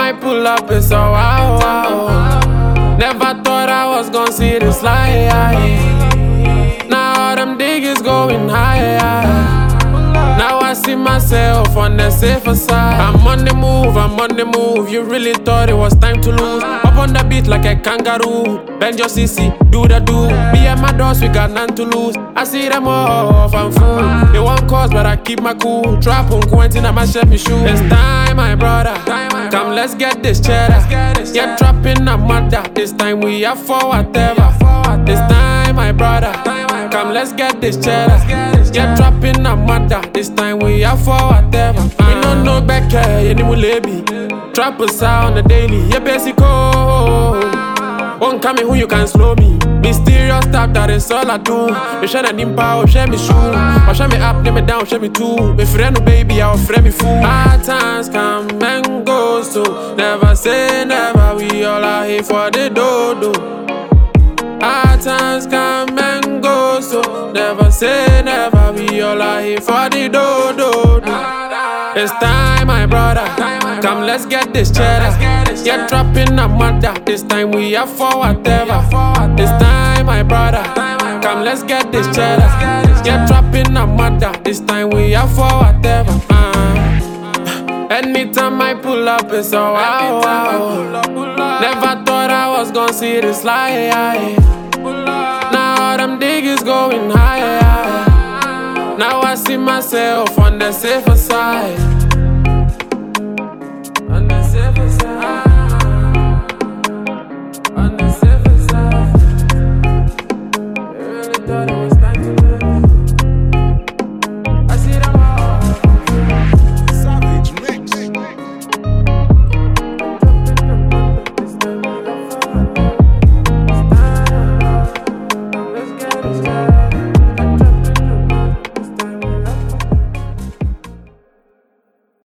I pull up, it's a wow, wow. Never thought I was gonna see this light. Now all them diggers going higher. Now I see myself on the safer side. I'm on the move. You really thought it was time to lose. Up on the beat like a kangaroo. Bend your CC, do the do. Me and my dogs, we got none to lose. I see them off, I'm full. They want cause, but I keep my cool. Trap on Quentin, my Chevy shoe. It's time, my brother. Come, let's get this cheddar. Get trapping a mother. This time we are for whatever. This time, my brother. Come, let's get this cheddar. Get trapping a mother. This time we are for whatever. We don't know back here, any mulebi. Trappers out on the daily, yeah, basic. Won't come in who you can slow me. Mysterious stuff, that is all I do. Me shine a nimpa, share me shoe. Or share me up, me down, share me too. Me friend, baby, I'll friend me fool. Hard times come and go, so never say never. We all are here for the dodo. Hard times come and go, so never say never. We all are here for the dodo. It's time, my brother. Come, let's get this cheddar. Get trapping a mother. This time we are for whatever. This time, my brother. Come, let's get this cheddar. Get trapping a mother. This time we are for whatever. Anytime I pull up, it's a wow, wow. Never thought I was gonna see this light. Now all them diggers going higher. Now I see myself on the safer side.